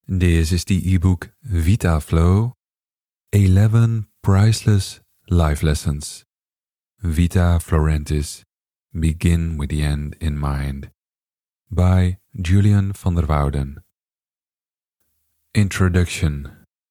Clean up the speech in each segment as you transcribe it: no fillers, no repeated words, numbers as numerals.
This is the ebook Vita Flow, 11 Priceless Life Lessons. Vita Florentis, Begin with the End in Mind, by Julian van der Wouden. Introduction.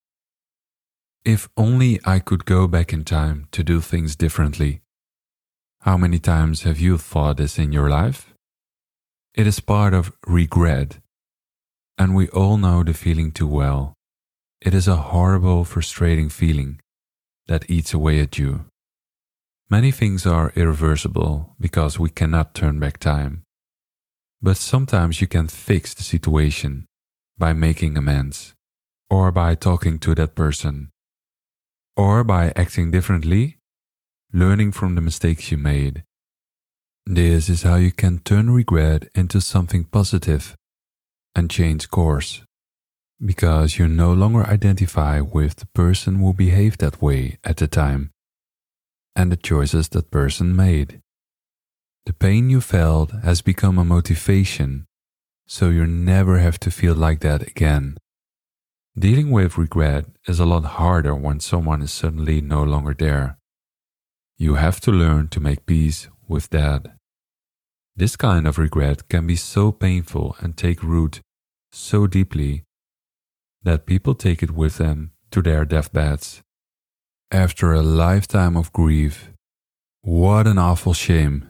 If only I could go back in time to do things differently. How many times have you thought this in your life? It is part of regret, and we all know the feeling too well. It is a horrible, frustrating feeling that eats away at you. Many things are irreversible because we cannot turn back time. But sometimes you can fix the situation by making amends, or by talking to that person, or by acting differently, learning from the mistakes you made. This is how you can turn regret into something positive and change course, because you no longer identify with the person who behaved that way at the time and the choices that person made. The pain you felt has become a motivation, so you never have to feel like that again. Dealing with regret is a lot harder when someone is suddenly no longer there. You have to learn to make peace with that. This kind of regret can be so painful and take root so deeply that people take it with them to their deathbeds. After a lifetime of grief, what an awful shame.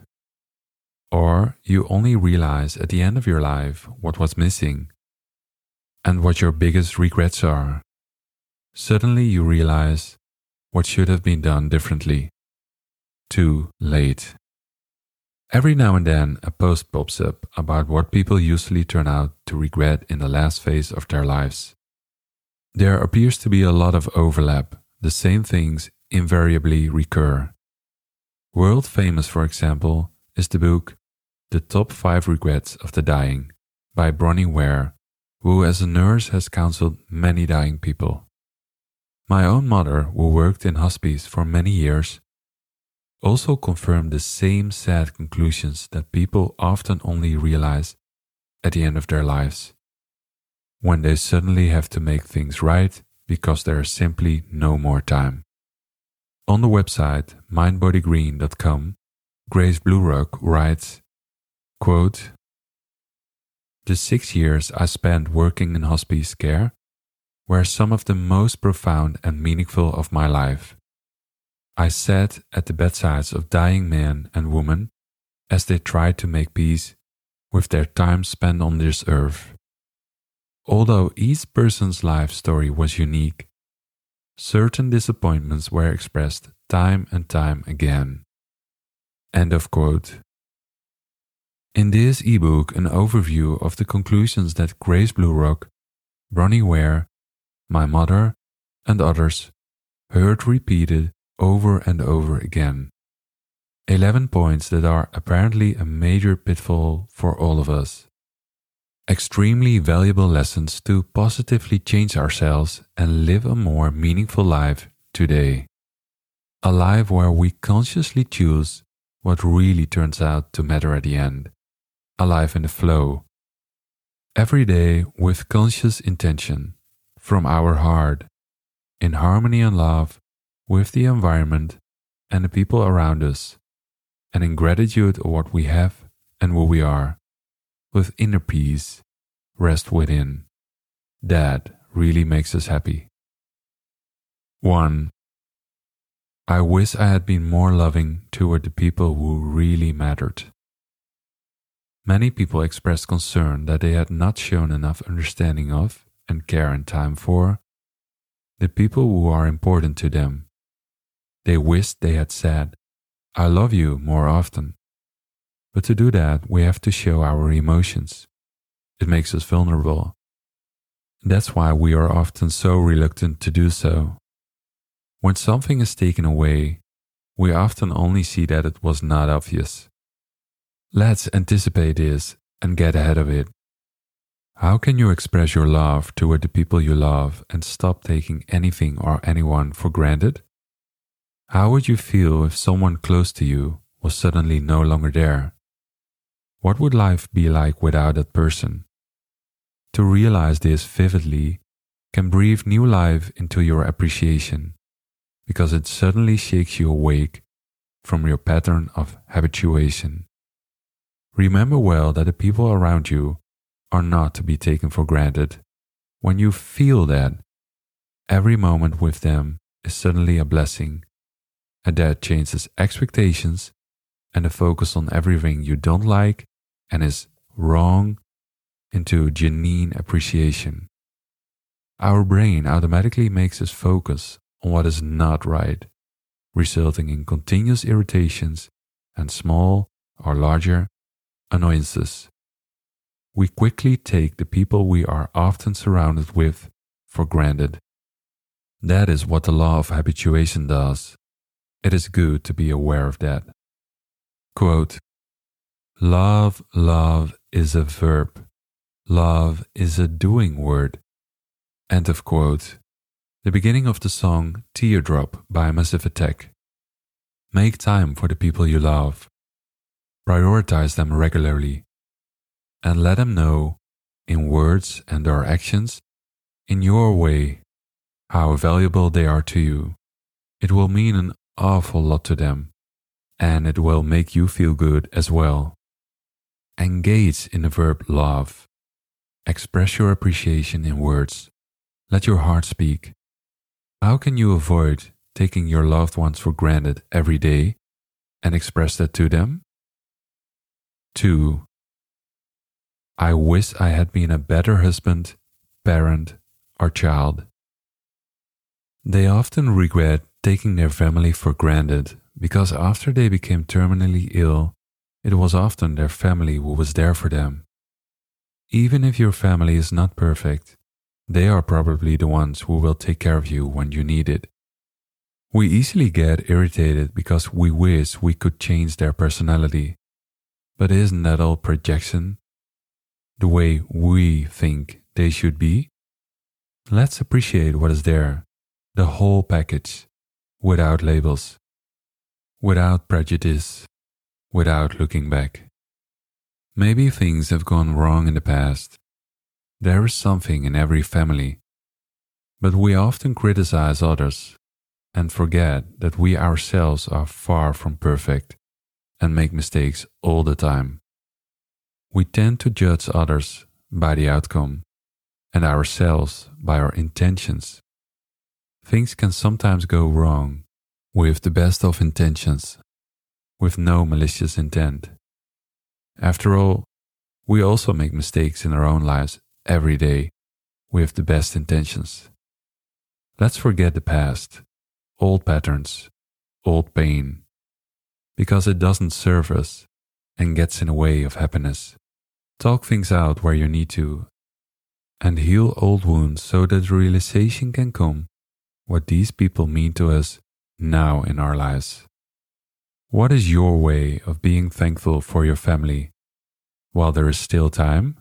Or you only realize at the end of your life what was missing and what your biggest regrets are. Suddenly you realize what should have been done differently. Too late. Every now and then a post pops up about what people usually turn out to regret in the last phase of their lives. There appears to be a lot of overlap. The same things invariably recur. World famous, for example, is the book The Top 5 Regrets of the Dying by Bronnie Ware, who as a nurse has counseled many dying people. My own mother, who worked in hospice for many years, also confirmed the same sad conclusions that people often only realize at the end of their lives, when they suddenly have to make things right because there is simply no more time. On the website mindbodygreen.com, Grace Blurock writes, quote, "The 6 years I spent working in hospice care were some of the most profound and meaningful of my life. I sat at the bedsides of dying men and women as they tried to make peace with their time spent on this earth. Although each person's life story was unique, certain disappointments were expressed time and time again." End of quote. In this ebook, an overview of the conclusions that Grace Blurock, Bronnie Ware, my mother, and others heard repeated over and over again. 11 points that are apparently a major pitfall for all of us. Extremely valuable lessons to positively change ourselves and live a more meaningful life today. A life where we consciously choose what really turns out to matter at the end. A life in the flow. Every day with conscious intention, from our heart, in harmony and love with the environment and the people around us, and in gratitude of what we have and who we are, with inner peace, rest within. That really makes us happy. 1. I wish I had been more loving toward the people who really mattered. Many people expressed concern that they had not shown enough understanding of and care and time for the people who are important to them. They wished they had said, "I love you" more often. But to do that, we have to show our emotions. It makes us vulnerable. That's why we are often so reluctant to do so. When something is taken away, we often only see that it was not obvious. Let's anticipate this and get ahead of it. How can you express your love toward the people you love and stop taking anything or anyone for granted? How would you feel if someone close to you was suddenly no longer there? What would life be like without that person? To realize this vividly can breathe new life into your appreciation, because it suddenly shakes you awake from your pattern of habituation. Remember well that the people around you are not to be taken for granted. When you feel that, every moment with them is suddenly a blessing, and that changes expectations and the focus on everything you don't like and is wrong into genuine appreciation. Our brain automatically makes us focus on what is not right, resulting in continuous irritations and small or larger annoyances. We quickly take the people we are often surrounded with for granted. That is what the law of habituation does. It is good to be aware of that. Quote, love is a verb. Love is a doing word. End of quote. The beginning of the song Teardrop by Massive Attack. Make time for the people you love. Prioritize them regularly. And let them know, in words and their actions, in your way, how valuable they are to you. It will mean an awful lot to them, and it will make you feel good as well. Engage in the verb love. Express your appreciation in words. Let your heart speak. How can you avoid taking your loved ones for granted every day and express that to them? 2. I wish I had been a better husband, parent, or child. They often regret taking their family for granted because after they became terminally ill, it was often their family who was there for them. Even if your family is not perfect, they are probably the ones who will take care of you when you need it. We easily get irritated because we wish we could change their personality. But isn't that all projection? The way we think they should be? Let's appreciate what is there, the whole package, without labels, without prejudice, without looking back. Maybe things have gone wrong in the past. There is something in every family. But we often criticize others and forget that we ourselves are far from perfect and make mistakes all the time. We tend to judge others by the outcome and ourselves by our intentions. Things can sometimes go wrong with the best of intentions, with no malicious intent. After all, we also make mistakes in our own lives every day with the best intentions. Let's forget the past, old patterns, old pain, because it doesn't serve us and gets in the way of happiness. Talk things out where you need to, and heal old wounds so that the realization can come what these people mean to us now in our lives. What is your way of being thankful for your family while there is still time?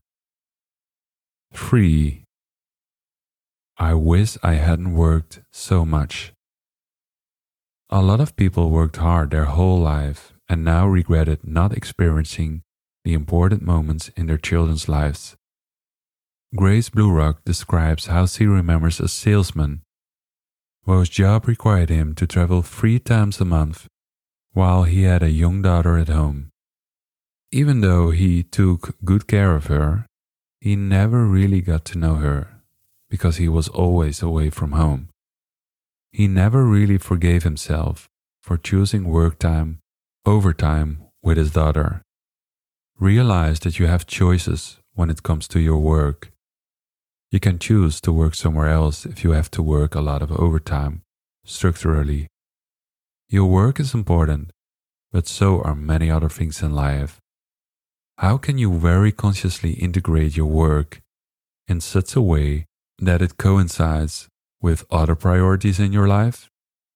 3. I wish I hadn't worked so much. A lot of people worked hard their whole life and now regretted not experiencing the important moments in their children's lives. Grace Blurock describes how she remembers a salesman whose job required him to travel 3 times a month while he had a young daughter at home. Even though he took good care of her, he never really got to know her because he was always away from home. He never really forgave himself for choosing work time over time with his daughter. Realize that you have choices when it comes to your work. You can choose to work somewhere else if you have to work a lot of overtime, structurally. Your work is important, but so are many other things in life. How can you very consciously integrate your work in such a way that it coincides with other priorities in your life?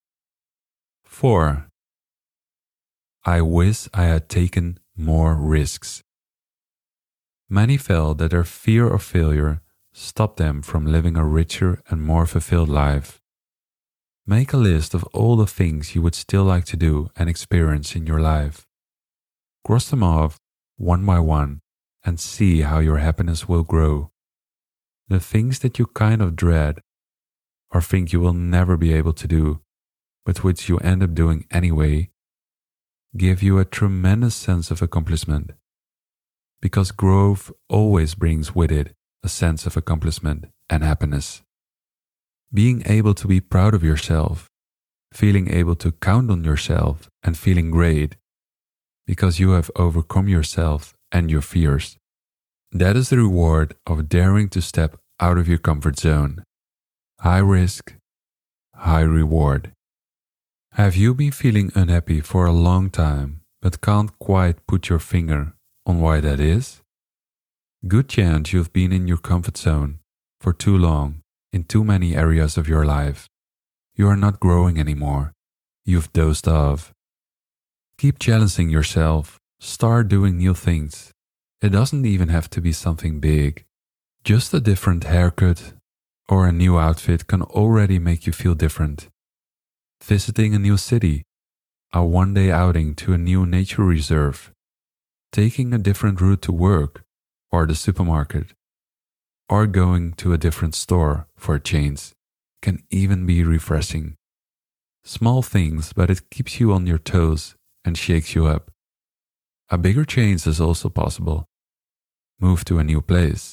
4. I wish I had taken more risks. Many felt that their fear of failure stopped them from living a richer and more fulfilled life. Make a list of all the things you would still like to do and experience in your life. Cross them off one by one and see how your happiness will grow. the things that you kind of dread or think you will never be able to do, but which you end up doing anyway, give you a tremendous sense of accomplishment. Because growth always brings with it a sense of accomplishment and happiness. Being able to be proud of yourself, feeling able to count on yourself and feeling great because you have overcome yourself and your fears. That is the reward of daring to step out of your comfort zone. High risk, high reward. Have you been feeling unhappy for a long time but can't quite put your finger on why that is? Good chance you've been in your comfort zone for too long in too many areas of your life. You are not growing anymore. You've dozed off. Keep challenging yourself. Start doing new things. It doesn't even have to be something big. Just a different haircut or a new outfit can already make you feel different. Visiting a new city, a one-day outing to a new nature reserve, taking a different route to work or the supermarket, or going to a different store for a change can even be refreshing. Small things, but it keeps you on your toes and shakes you up. A bigger change is also possible. Move to a new place.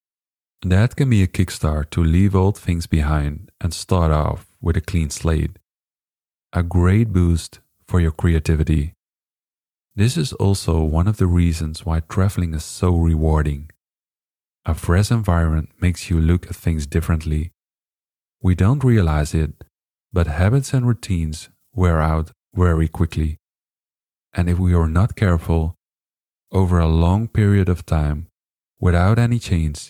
That can be a kickstart to leave old things behind and start off with a clean slate. A great boost for your creativity. This is also one of the reasons why traveling is so rewarding. A fresh environment makes you look at things differently. We don't realize it, but habits and routines wear out very quickly. And if we are not careful, over a long period of time, without any change,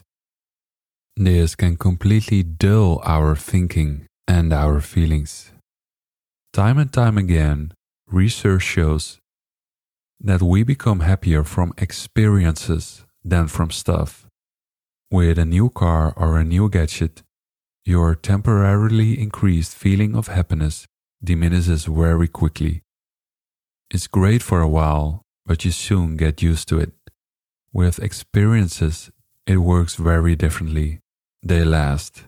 this can completely dull our thinking and our feelings. Time and time again, research shows that we become happier from experiences than from stuff. With a new car or a new gadget, your temporarily increased feeling of happiness diminishes very quickly. It's great for a while, but you soon get used to it. With experiences, it works very differently. They last.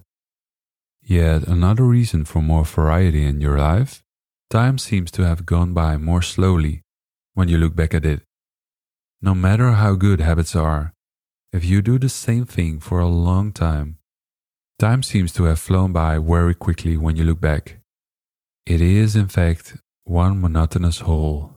Yet another reason for more variety in your life, time seems to have gone by more slowly when you look back at it. No matter how good habits are, if you do the same thing for a long time seems to have flown by very quickly when you look back. It is, in fact, one monotonous whole.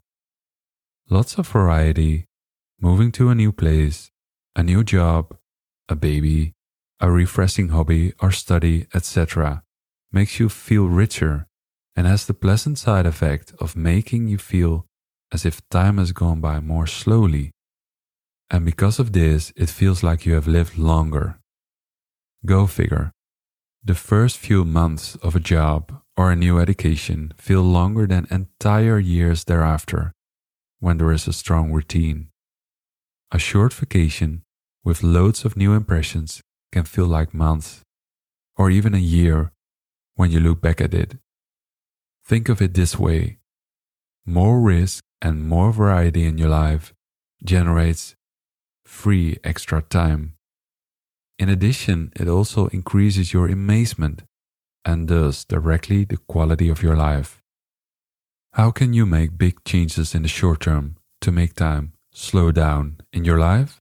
Lots of variety, moving to a new place, a new job, a baby, a refreshing hobby or study, etc., makes you feel richer and has the pleasant side effect of making you feel as if time has gone by more slowly. And because of this, it feels like you have lived longer. Go figure. The first few months of a job or a new education feel longer than entire years thereafter, when there is a strong routine. A short vacation with loads of new impressions can feel like months, or even a year when you look back at it. Think of it this way. More risk and more variety in your life generates free extra time. In addition, it also increases your amazement and thus directly the quality of your life. How can you make big changes in the short term to make time slow down in your life?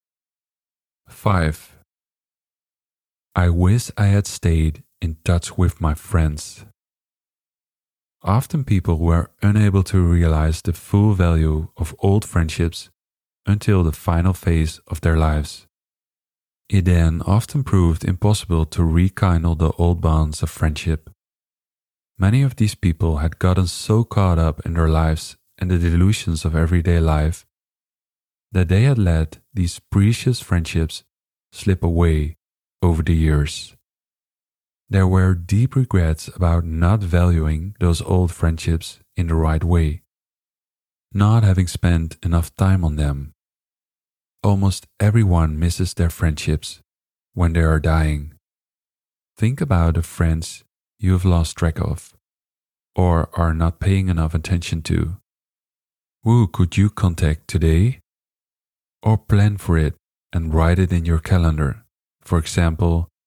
5. I wish I had stayed in touch with my friends. Often people were unable to realize the full value of old friendships until the final phase of their lives. It then often proved impossible to rekindle the old bonds of friendship. Many of these people had gotten so caught up in their lives and the delusions of everyday life that they had let these precious friendships slip away over the years. There were deep regrets about not valuing those old friendships in the right way, not having spent enough time on them. Almost everyone misses their friendships when they are dying. Think about the friends you have lost track of or are not paying enough attention to. Who could you contact today? Or plan for it and write it in your calendar. For example,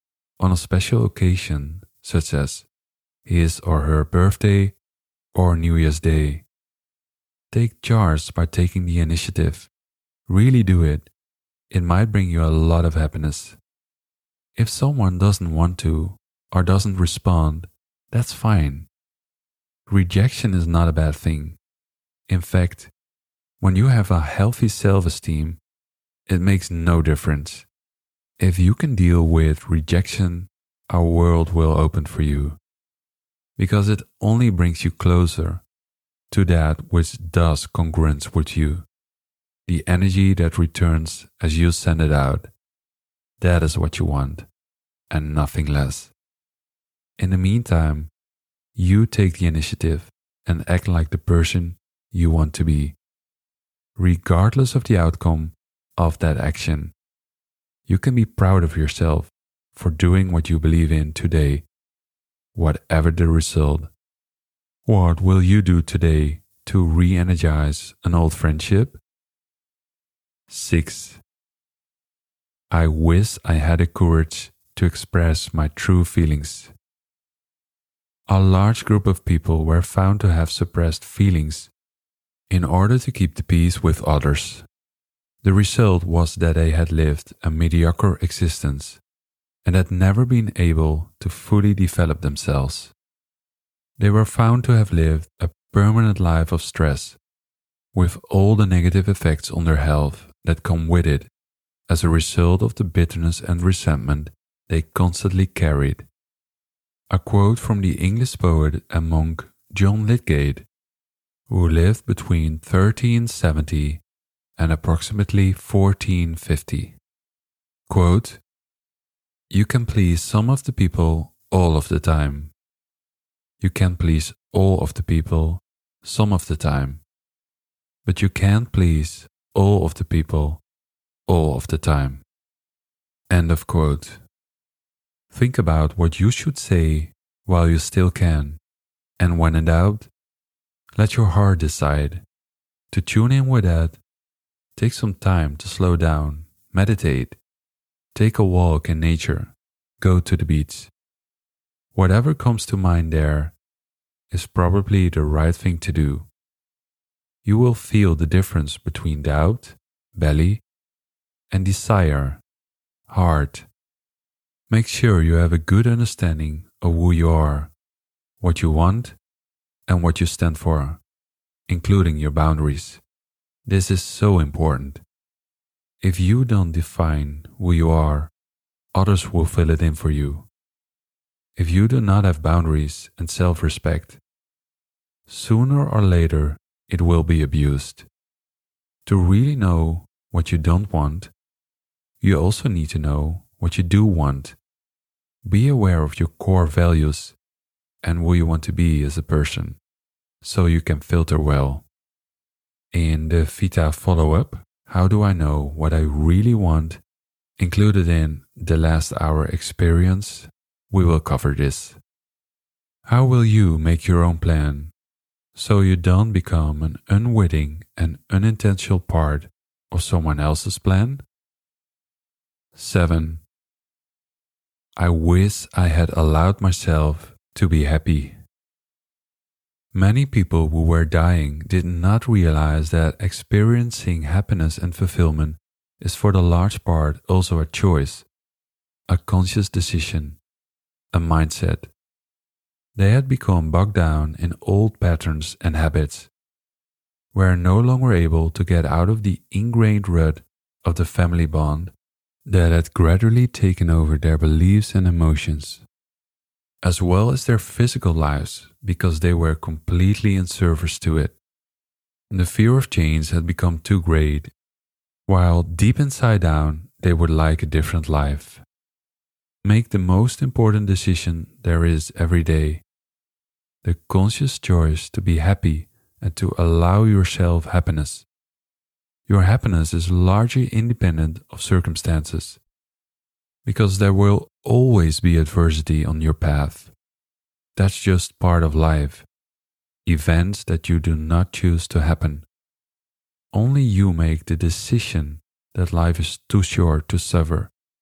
on a special occasion such as his or her birthday or New Year's Day. Take charge by taking the initiative. Really do it. It might bring you a lot of happiness. If someone doesn't want to or doesn't respond, that's fine. Rejection is not a bad thing. In fact, when you have a healthy self-esteem, it makes no difference. If you can deal with rejection, our world will open for you, because it only brings you closer to that which does congruence with you, the energy that returns as you send it out. That is what you want, and nothing less. In the meantime, you take the initiative and act like the person you want to be, regardless of the outcome of that action. You can be proud of yourself for doing what you believe in today, whatever the result. What will you do today to re-energize an old friendship? 6. I wish I had the courage to express my true feelings. A large group of people were found to have suppressed feelings in order to keep the peace with others. The result was that they had lived a mediocre existence and had never been able to fully develop themselves. They were found to have lived a permanent life of stress, with all the negative effects on their health that come with it as a result of the bitterness and resentment they constantly carried. A quote from the English poet and monk John Lydgate, who lived between 1370 and approximately 1450. Quote, "You can please some of the people all of the time. You can please all of the people some of the time. But you can't please all of the people all of the time." End of quote. Think about what you should say while you still can, and when in doubt, let your heart decide. To tune in with that, take some time to slow down, meditate, take a walk in nature, go to the beach. Whatever comes to mind there is probably the right thing to do. You will feel the difference between doubt, belly, and desire, heart. Make sure you have a good understanding of who you are, what you want, and what you stand for, including your boundaries. This is so important. If you don't define who you are, others will fill it in for you. If you do not have boundaries and self-respect, sooner or later it will be abused. To really know what you don't want, you also need to know what you do want. Be aware of your core values and who you want to be as a person, so you can filter well. In the Vita follow-up, How Do I Know What I Really Want, included in the Last Hour Experience, we will cover this. How will you make your own plan so you don't become an unwitting and unintentional part of someone else's plan? 7. I wish I had allowed myself to be happy. Many people who were dying did not realize that experiencing happiness and fulfillment is for the large part also a choice, a conscious decision, a mindset. They had become bogged down in old patterns and habits, were no longer able to get out of the ingrained rut of the family bond that had gradually taken over their beliefs and emotions, as well as their physical lives, because they were completely in service to it. The fear of change had become too great, while deep inside down they would like a different life. Make the most important decision there is every day, the conscious choice to be happy and to allow yourself happiness. Your happiness is largely independent of circumstances, because there will always be adversity on your path. That's just part of life, events that you do not choose to happen. Only you make the decision that life is too short to suffer,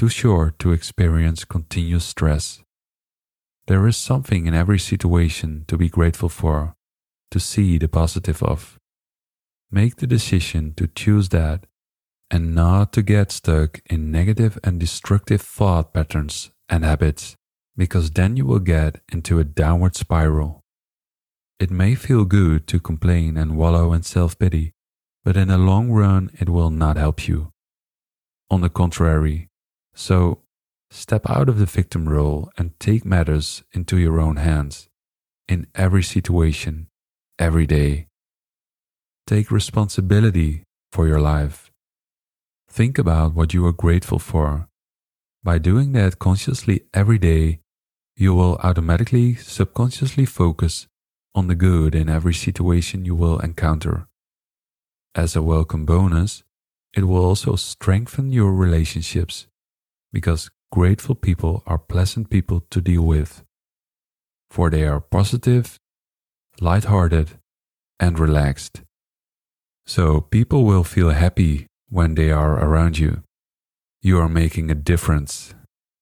too short to experience continuous stress. There is something in every situation to be grateful for, to see the positive of. Make the decision to choose that and not to get stuck in negative and destructive thought patterns and habits, because then you will get into a downward spiral. It may feel good to complain and wallow in self-pity, but in the long run it will not help you. On the contrary, so step out of the victim role and take matters into your own hands in every situation, every day. Take responsibility for your life. Think about what you are grateful for. By doing that consciously every day, you will automatically, subconsciously focus on the good in every situation you will encounter. As a welcome bonus, it will also strengthen your relationships, because grateful people are pleasant people to deal with, for they are positive, light-hearted, and relaxed. So people will feel happy when they are around you. You are making a difference.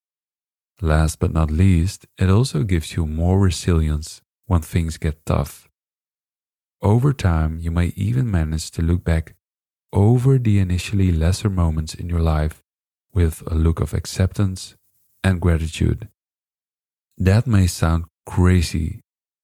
Last but not least, it also gives you more resilience when things get tough. Over time, you may even manage to look back over the initially lesser moments in your life with a look of acceptance and gratitude. That may sound crazy,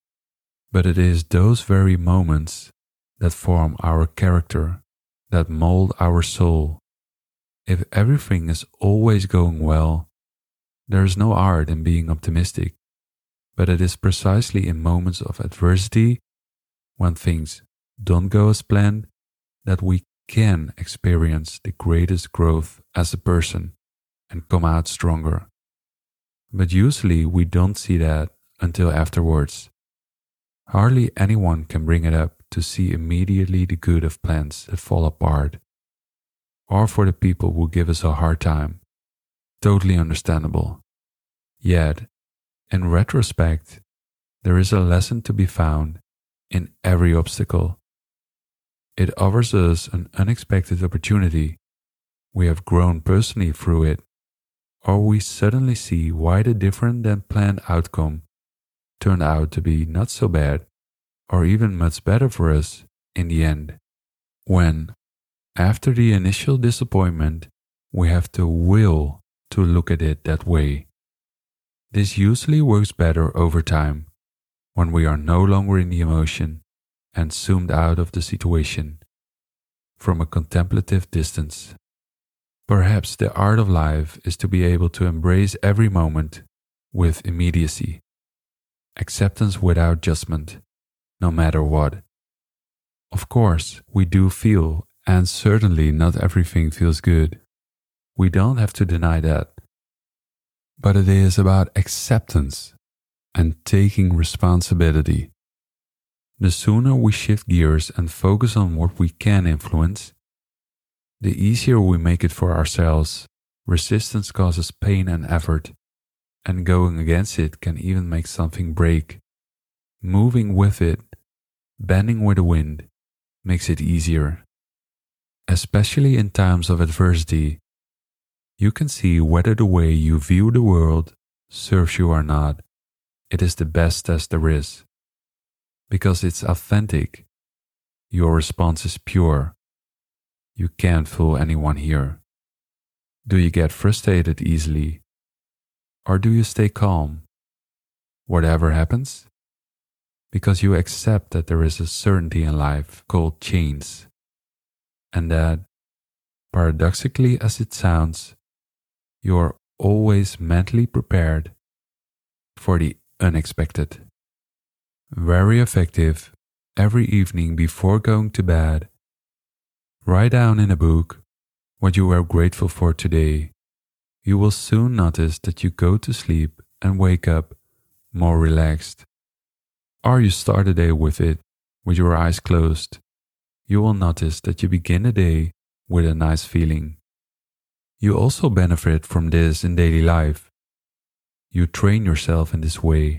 but it is those very moments that form our character, that mold our soul. If everything is always going well, there is no art in being optimistic, but it is precisely in moments of adversity, when things don't go as planned, that we can experience the greatest growth as a person and come out stronger. But usually we don't see that until afterwards. Hardly anyone can bring it up to see immediately the good of plans that fall apart, or for the people who give us a hard time. Totally understandable. Yet, in retrospect, there is a lesson to be found in every obstacle. It offers us an unexpected opportunity. We have grown personally through it, or we suddenly see why the different than planned outcome turned out to be not so bad, or even much better for us in the end. When, after the initial disappointment, we have the will to look at it that way. This usually works better over time, when we are no longer in the emotion and zoomed out of the situation from a contemplative distance. Perhaps the art of life is to be able to embrace every moment with immediacy, acceptance without judgment, no matter what. Of course, we do feel, and certainly not everything feels good. We don't have to deny that. But it is about acceptance and taking responsibility. The sooner we shift gears and focus on what we can influence, the easier we make it for ourselves. Resistance causes pain and effort, and going against it can even make something break. Moving with it, bending with the wind, makes it easier. Especially in times of adversity, you can see whether the way you view the world serves you or not. It is the best test there is. Because it's authentic. Your response is pure. You can't fool anyone here. Do you get frustrated easily? Or do you stay calm? Whatever happens? Because you accept that there is a certainty in life called change. And that, paradoxically as it sounds, you are always mentally prepared for the unexpected. Very effective. Every evening before going to bed, write down in a book what you are grateful for today. You will soon notice that you go to sleep and wake up more relaxed. Or you start the day with it, with your eyes closed. You will notice that you begin the day with a nice feeling. You also benefit from this in daily life. You train yourself in this way.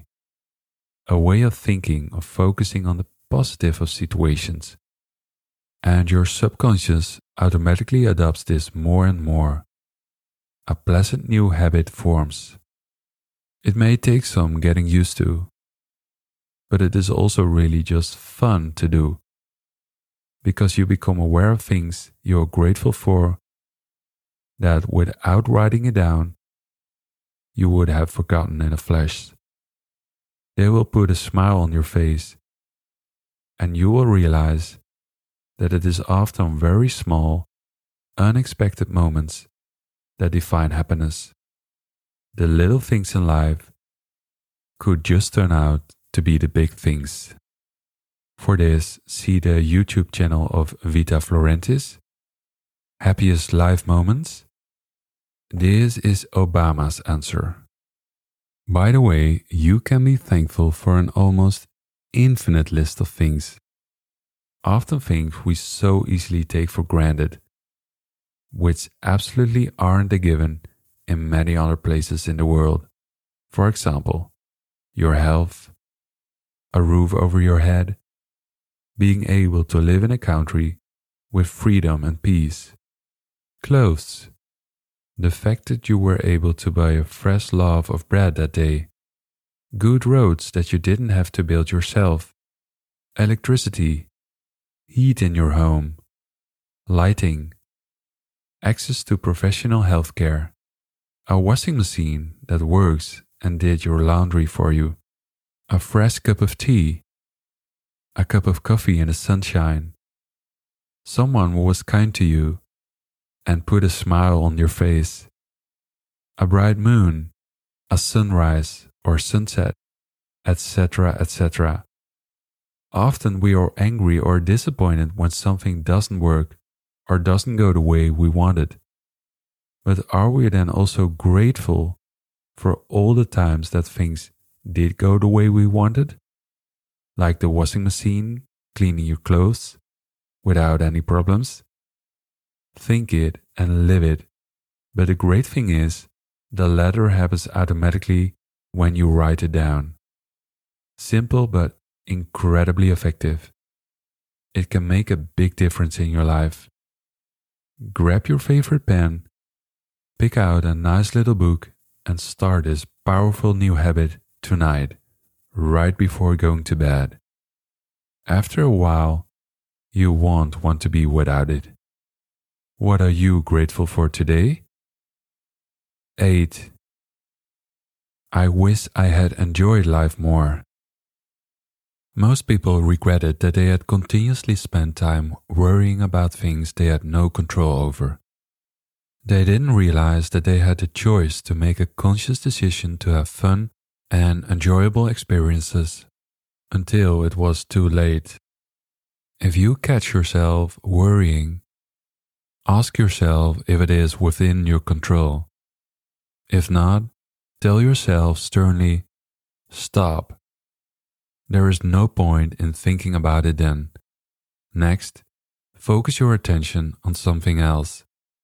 A way of thinking, of focusing on the positive of situations. And your subconscious automatically adopts this more and more. a pleasant new habit forms. It may take some getting used to, but it is also really just fun to do, because you become aware of things you're grateful for that without writing it down, you would have forgotten in a flash. They will put a smile on your face, and you will realize that it is often very small, unexpected moments that define happiness. The little things in life could just turn out to be the big things. For this, see the YouTube channel of Vita Florentis, Happiest Life Moments. This is Obama's answer. By the way, you can be thankful for an almost infinite list of things. Often things we so easily take for granted, which absolutely aren't a given in many other places in the world. For example, your health, a roof over your head, being able to live in a country with freedom and peace, clothes, the fact that you were able to buy a fresh loaf of bread that day, good roads that you didn't have to build yourself, electricity, heat in your home, lighting, access to professional healthcare, a washing machine that works and did your laundry for you, a fresh cup of tea, a cup of coffee in the sunshine, someone who was kind to you and put a smile on your face, a bright moon, a sunrise or sunset, etc., etc. Often we are angry or disappointed when something doesn't work or doesn't go the way we wanted. But are we then also grateful for all the times that things did go the way we wanted? Like the washing machine, cleaning your clothes without any problems? Think it and live it. But the great thing is, the latter happens automatically when you write it down. Simple but incredibly effective. It can make a big difference in your life. Grab your favorite pen, pick out a nice little book, and start this powerful new habit tonight, right before going to bed. After a while, you won't want to be without it. What are you grateful for today? 8. I wish I had enjoyed life more. Most people regretted that they had continuously spent time worrying about things they had no control over. They didn't realize that they had the choice to make a conscious decision to have fun and enjoyable experiences until it was too late. If you catch yourself worrying, ask yourself if it is within your control. If not, tell yourself sternly, stop. There is no point in thinking about it then. Next, focus your attention on something else.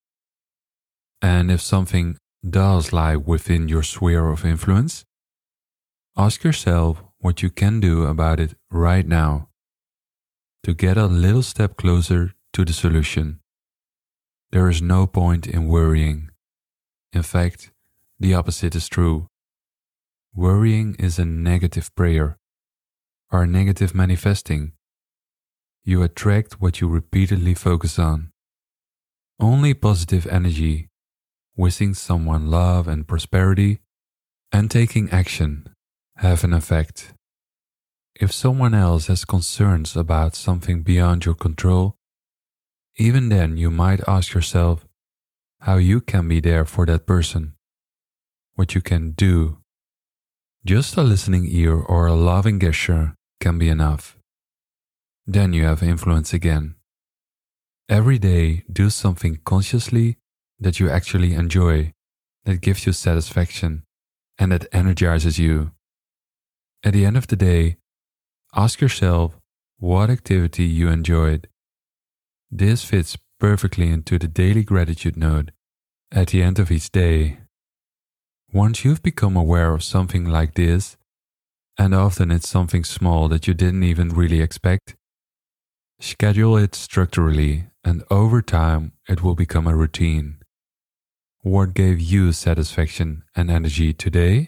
And if something does lie within your sphere of influence, ask yourself what you can do about it right now to get a little step closer to the solution. There is no point in worrying. In fact, the opposite is true. Worrying is a negative prayer, or negative manifesting. You attract what you repeatedly focus on. Only positive energy, wishing someone love and prosperity, and taking action have an effect. If someone else has concerns about something beyond your control, even then you might ask yourself how you can be there for that person, what you can do. Just a listening ear or a loving gesture can be enough. Then you have influence again. Every day, do something consciously that you actually enjoy, that gives you satisfaction, and that energizes you. At the end of the day, ask yourself what activity you enjoyed. This fits perfectly into the daily gratitude note at the end of each day. Once you've become aware of something like this, and often it's something small that you didn't even really expect, schedule it structurally, and over time it will become a routine. What gave you satisfaction and energy today?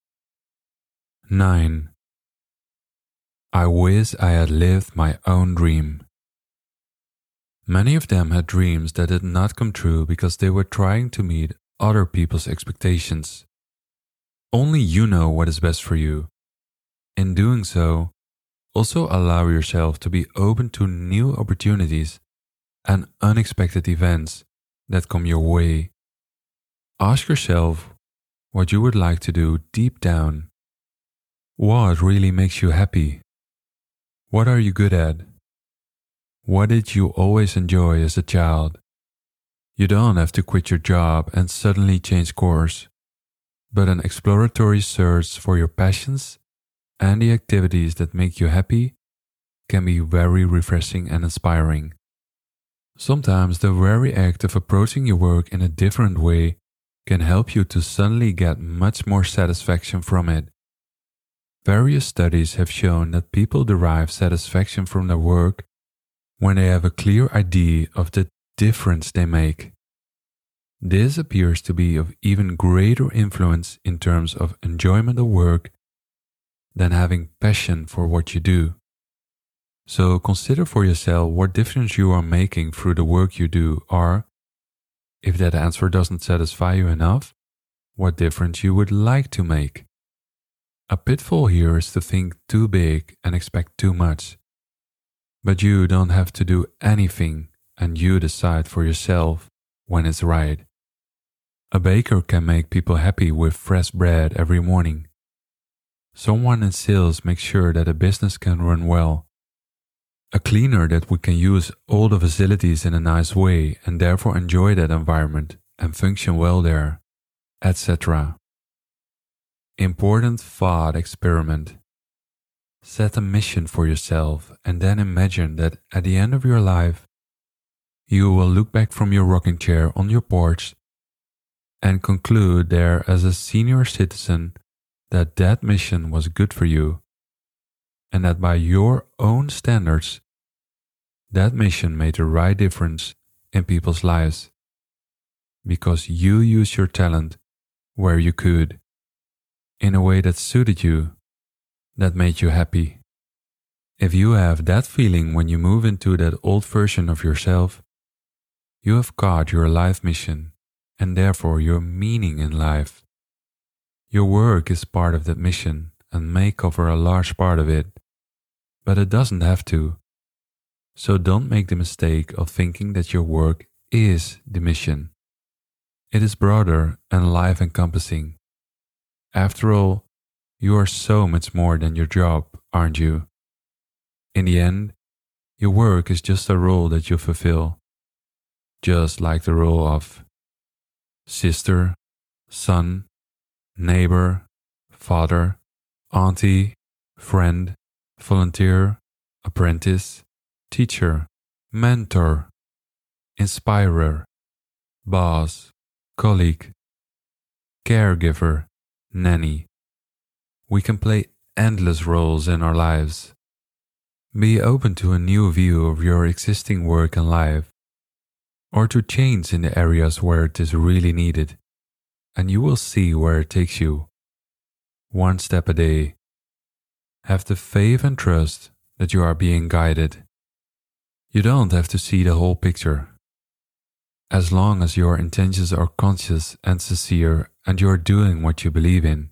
9. I wish I had lived my own dream. Many of them had dreams that did not come true because they were trying to meet other people's expectations. Only you know what is best for you. In doing so, also allow yourself to be open to new opportunities and unexpected events that come your way. Ask yourself what you would like to do deep down. What really makes you happy? What are you good at? What did you always enjoy as a child? You don't have to quit your job and suddenly change course, but an exploratory search for your passions and the activities that make you happy can be very refreshing and inspiring. Sometimes the very act of approaching your work in a different way can help you to suddenly get much more satisfaction from it. Various studies have shown that people derive satisfaction from their work when they have a clear idea of the difference they make. This appears to be of even greater influence in terms of enjoyment of work than having passion for what you do. So consider for yourself what difference you are making through the work you do, or, if that answer doesn't satisfy you enough, what difference you would like to make. A pitfall here is to think too big and expect too much. But you don't have to do anything, and you decide for yourself when it's right. A baker can make people happy with fresh bread every morning. Someone in sales makes sure that a business can run well. A cleaner that we can use all the facilities in a nice way and therefore enjoy that environment and function well there, etc. Important thought experiment. Set a mission for yourself and then imagine that at the end of your life, you will look back from your rocking chair on your porch and conclude there as a senior citizen that that mission was good for you, and that by your own standards, that mission made the right difference in people's lives, because you used your talent where you could, in a way that suited you, that made you happy. If you have that feeling when you move into that old version of yourself, you have caught your life mission and therefore your meaning in life. Your work is part of that mission and may cover a large part of it, but it doesn't have to. So don't make the mistake of thinking that your work is the mission. It is broader and life-encompassing. After all, you are so much more than your job, aren't you? In the end, your work is just a role that you fulfill, just like the role of sister, son, neighbor, father, auntie, friend, volunteer, apprentice, teacher, mentor, inspirer, boss, colleague, caregiver, nanny. We can play endless roles in our lives. Be open to a new view of your existing work and life, or to change in the areas where it is really needed, and you will see where it takes you. One step a day. Have the faith and trust that you are being guided. You don't have to see the whole picture. As long as your intentions are conscious and sincere and you are doing what you believe in.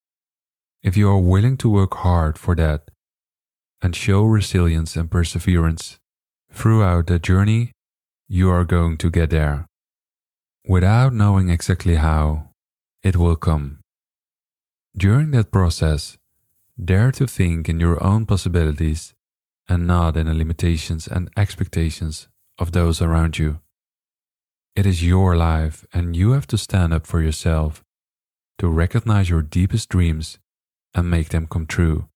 If you are willing to work hard for that and show resilience and perseverance throughout the journey, you are going to get there. Without knowing exactly how, it will come. During that process, dare to think in your own possibilities and not in the limitations and expectations of those around you. It is your life and you have to stand up for yourself to recognize your deepest dreams and make them come true.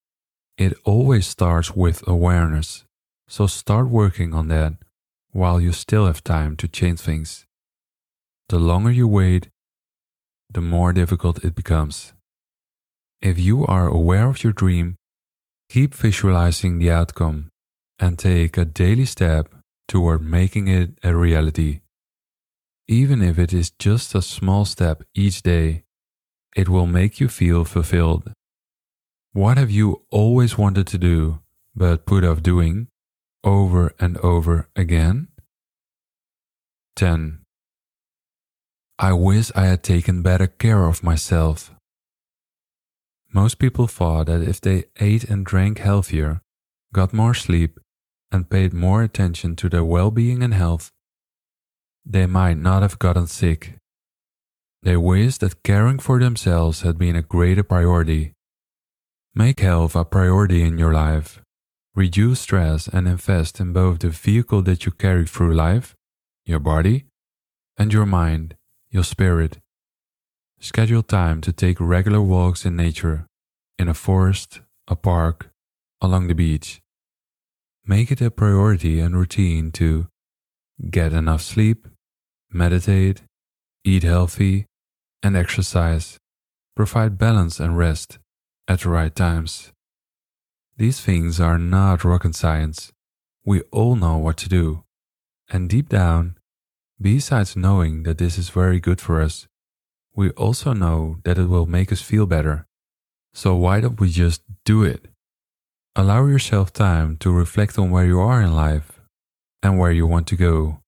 It always starts with awareness, so start working on that while you still have time to change things. The longer you wait, the more difficult it becomes. If you are aware of your dream, keep visualizing the outcome and take a daily step toward making it a reality. Even if it is just a small step each day, it will make you feel fulfilled. What have you always wanted to do but put off doing over and over again? 10. I wish I had taken better care of myself. Most people thought that if they ate and drank healthier, got more sleep, and paid more attention to their well-being and health, they might not have gotten sick. They wish that caring for themselves had been a greater priority. Make health a priority in your life. Reduce stress and invest in both the vehicle that you carry through life, your body, and your mind, your spirit. Schedule time to take regular walks in nature, in a forest, a park, along the beach. Make it a priority and routine to get enough sleep, meditate, eat healthy, and exercise. Provide balance and rest at the right times. These things are not rocket science. We all know what to do. And deep down, besides knowing that this is very good for us, we also know that it will make us feel better. So why don't we just do it? Allow yourself time to reflect on where you are in life and where you want to go.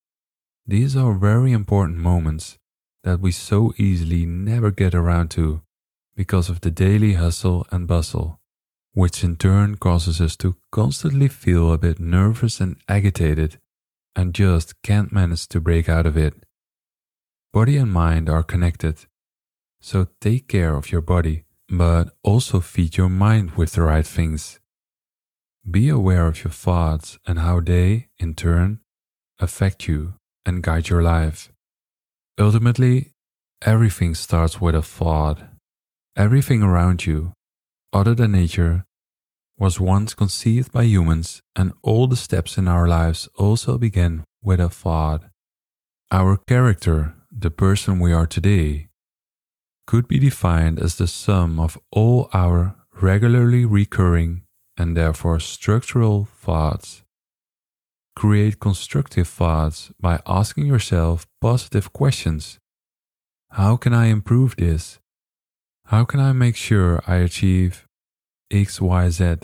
These are very important moments that we so easily never get around to because of the daily hustle and bustle, which in turn causes us to constantly feel a bit nervous and agitated and just can't manage to break out of it. Body and mind are connected, so take care of your body, but also feed your mind with the right things. Be aware of your thoughts and how they, in turn, affect you and guide your life. Ultimately, everything starts with a thought. Everything around you, other than nature, was once conceived by humans, and all the steps in our lives also began with a thought. Our character, the person we are today, could be defined as the sum of all our regularly recurring and therefore structural thoughts. Create constructive thoughts by asking yourself positive questions. How can I improve this? How can I make sure I achieve X, Y, Z?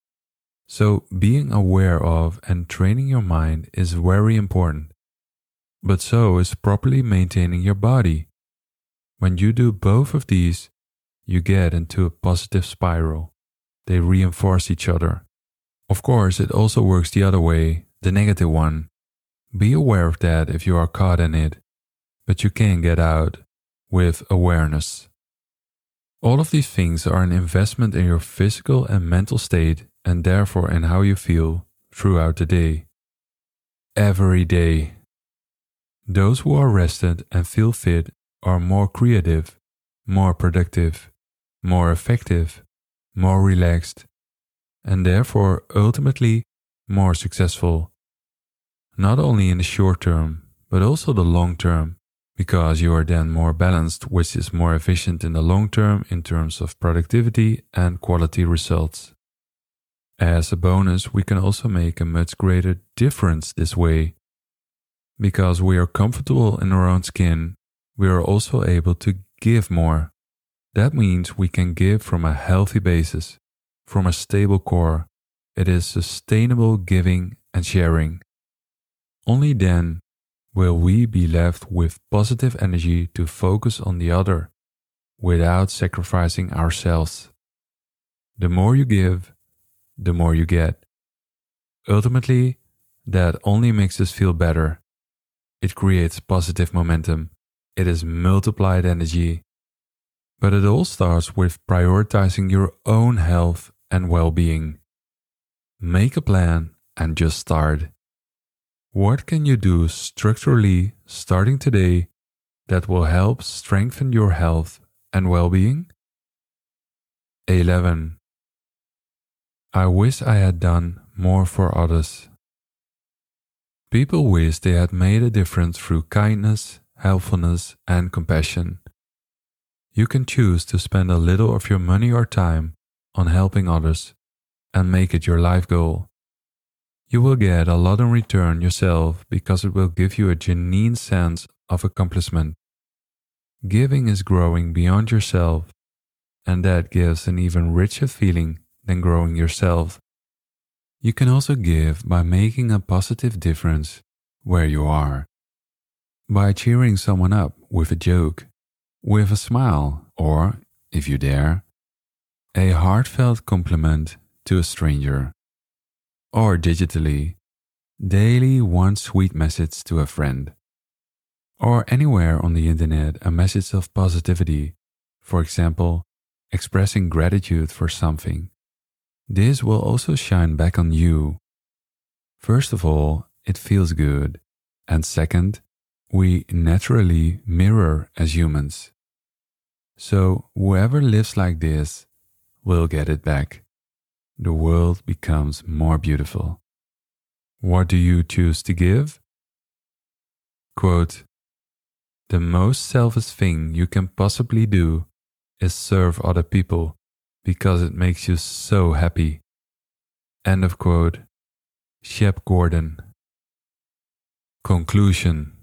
So being aware of and training your mind is very important. But so is properly maintaining your body. When you do both of these, you get into a positive spiral. They reinforce each other. Of course, it also works the other way, the negative one. Be aware of that if you are caught in it, but you can get out with awareness. All of these things are an investment in your physical and mental state and therefore in how you feel throughout the day. Every day. Those who are rested and feel fit are more creative, more productive, more effective, more relaxed, and therefore ultimately more successful. Not only in the short term, but also the long term, because you are then more balanced, which is more efficient in the long term in terms of productivity and quality results. As a bonus, we can also make a much greater difference this way. Because we are comfortable in our own skin, we are also able to give more. That means we can give from a healthy basis, from a stable core. It is sustainable giving and sharing. Only then will we be left with positive energy to focus on the other without sacrificing ourselves. The more you give, the more you get. Ultimately, that only makes us feel better. It creates positive momentum. It is multiplied energy. But it all starts with prioritizing your own health and well-being. Make a plan and just start. What can you do structurally starting today that will help strengthen your health and well-being? 11. I wish I had done more for others. People wish they had made a difference through kindness, helpfulness, and compassion. You can choose to spend a little of your money or time on helping others and make it your life goal. You will get a lot in return yourself because it will give you a genuine sense of accomplishment. Giving is growing beyond yourself, and that gives an even richer feeling than growing yourself. You can also give by making a positive difference where you are, by cheering someone up with a joke, with a smile, or, if you dare, a heartfelt compliment to a stranger, or digitally, daily one sweet message to a friend, or anywhere on the internet a message of positivity, for example, expressing gratitude for something. This will also shine back on you. First of all, it feels good, and second, we naturally mirror as humans. So whoever lives like this will get it back. The world becomes more beautiful. What do you choose to give? Quote, "The most selfish thing you can possibly do is serve other people because it makes you so happy." End of quote. Shep Gordon. Conclusion.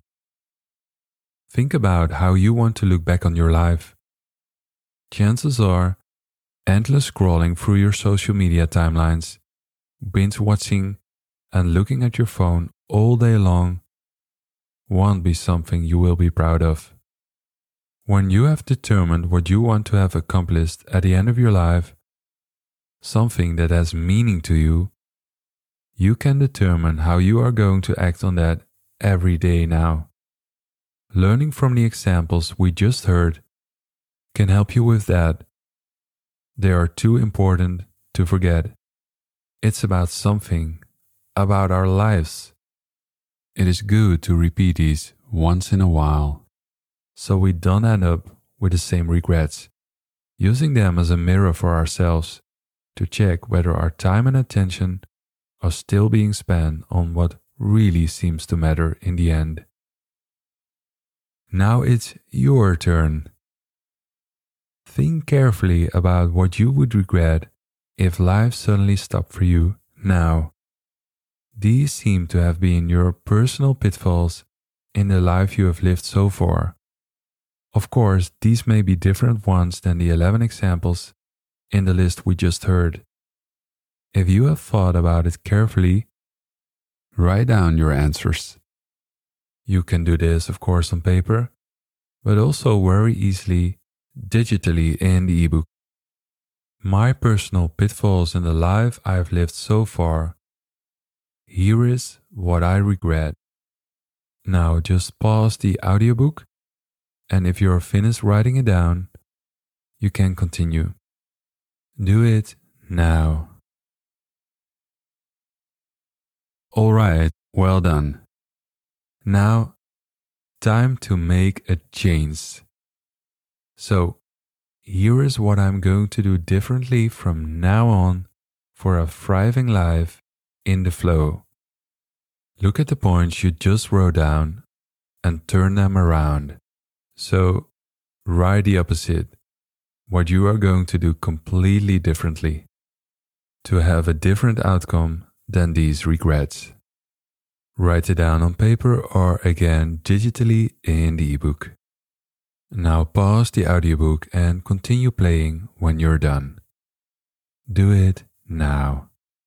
Think about how you want to look back on your life. Chances are, endless scrolling through your social media timelines, binge watching, and looking at your phone all day long won't be something you will be proud of. When you have determined what you want to have accomplished at the end of your life, something that has meaning to you, you can determine how you are going to act on that every day now. Learning from the examples we just heard can help you with that. They are too important to forget. It's about something, about our lives. It is good to repeat these once in a while, so we don't end up with the same regrets, using them as a mirror for ourselves to check whether our time and attention are still being spent on what really seems to matter in the end. Now it's your turn. Think carefully about what you would regret if life suddenly stopped for you now. These seem to have been your personal pitfalls in the life you have lived so far. Of course, these may be different ones than the 11 examples in the list we just heard. If you have thought about it carefully, write down your answers. You can do this, of course, on paper, but also very easily digitally in the ebook. My personal pitfalls in the life I have lived so far. Here is what I regret. Now just pause the audiobook, and if you are finished writing it down, you can continue. Do it now. All right, well done. Now, time to make a change. So, here is what I'm going to do differently from now on for a thriving life in the flow. Look at the points you just wrote down and turn them around. So, write the opposite, what you are going to do completely differently to have a different outcome than these regrets. Write it down on paper or again digitally in the ebook. Now pause the audiobook and continue playing when you're done. Do it now.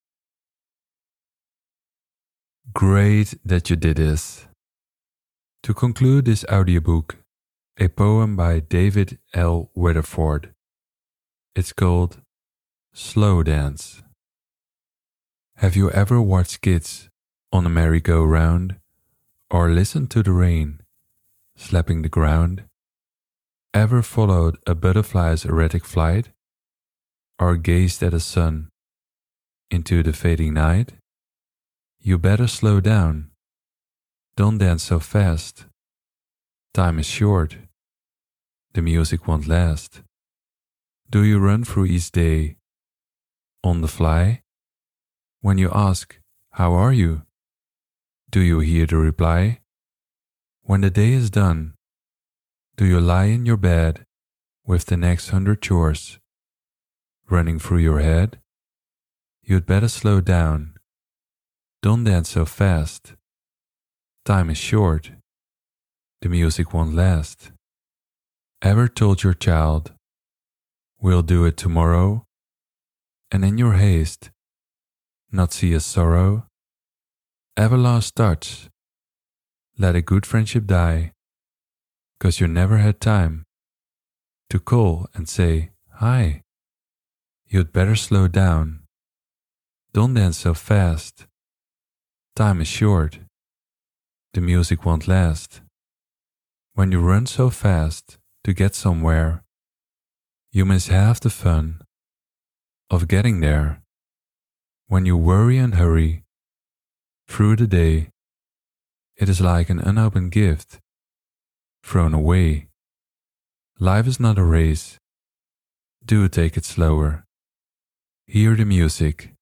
Great that you did this. To conclude this audiobook, a poem by David L. Weatherford. It's called Slow Dance. Have you ever watched kids on a merry-go-round or listened to the rain slapping the ground? Ever followed a butterfly's erratic flight or gazed at the sun into the fading night? You better slow down. Don't dance so fast. Time is short. The music won't last. Do you run through each day on the fly? When you ask, "How are you?" do you hear the reply? When the day is done, do you lie in your bed with the next 100 chores running through your head? You'd better slow down. Don't dance so fast. Time is short. the music won't last. Ever told your child, "We'll do it tomorrow," and in your haste, not see a sorrow? Ever lost touch? Let a good friendship die, 'cause you never had time to call and say, "Hi, you'd better slow down. Don't dance so fast. Time is short. The music won't last." When you run so fast to get somewhere, you miss half the fun of getting there. When you worry and hurry through the day, it is like an unopened gift thrown away. Life is not a race. Do take it slower. Hear the music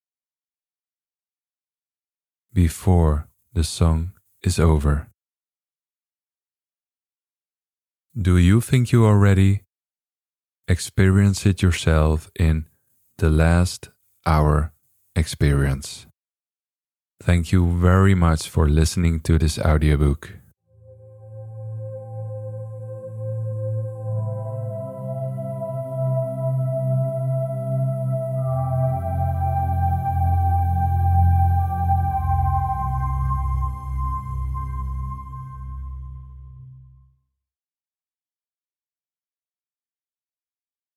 before the song is over. Do you think you are ready? Experience it yourself in the Last Hour Experience. Thank you very much for listening to this audiobook.